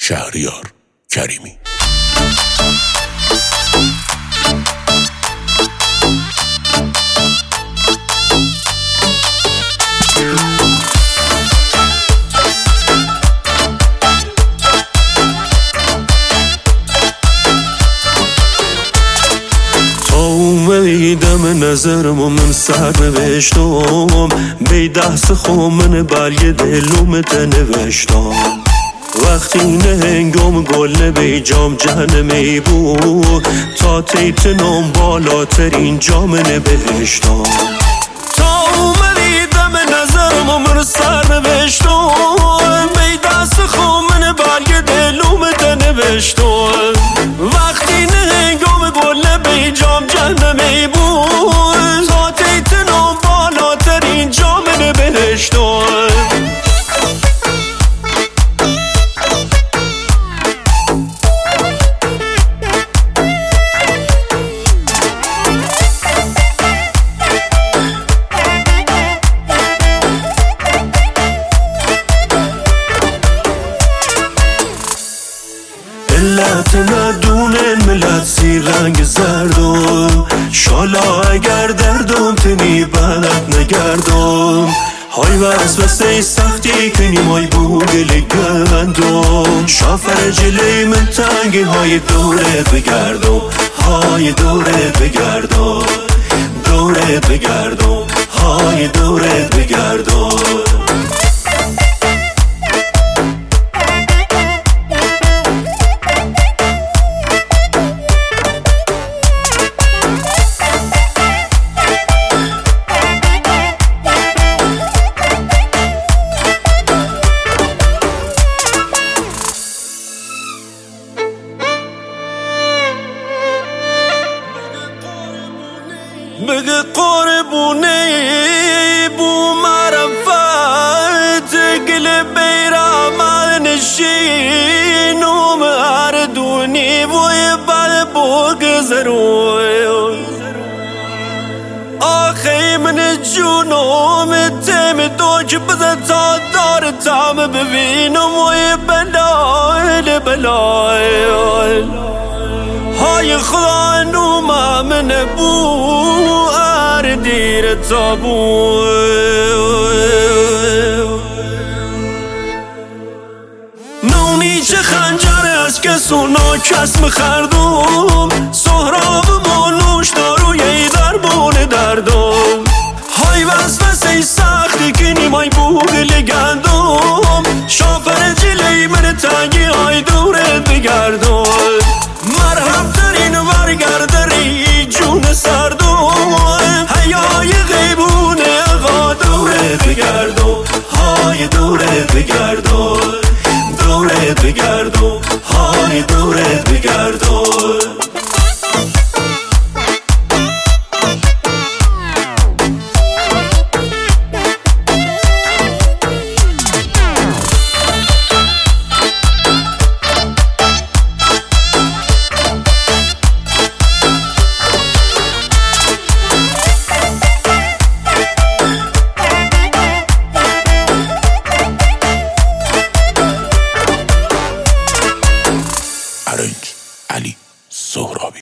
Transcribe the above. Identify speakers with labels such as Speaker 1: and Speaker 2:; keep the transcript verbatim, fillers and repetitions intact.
Speaker 1: شهریار کریمی.
Speaker 2: اومدم نظرم و من سر نوشتم بی دست خومن برگ دلوم نوشتم وقتی نه هنگام گل بی جام جهنمی بود تا تیتنم بالاترین جام نبهشتم تا اومدم نظرم و من سر نوشتم بی دست خومن برگ دلوم نوشتم وقتی نه هنگام گل بی جام جهنمی بود تا تیتنم بالاترین جام نبهشتم علت ندونه ملت سی رنگ زردم شالا اگر دردم تنی بلد نگردم های وسوسه سختی کنی مای بوگل گندم شافر جلی من تنگی های دورت بگردم های دورت بگردم دورت بگردم های دورت بگردم بگه قربونه بو معرفت گل بیرام نشین و مردونی وی بل بگذرون آخی من جونم تیم تو که بزن تا دار تام ببینم وی بلال بلال های خدا نوما من بو اردیر تابو نونی چه خنجر از کسونا کس مخردم سهراب مانوش داروی دربون دردم های وسوسه سختی که نیمای بوگل گندم شاف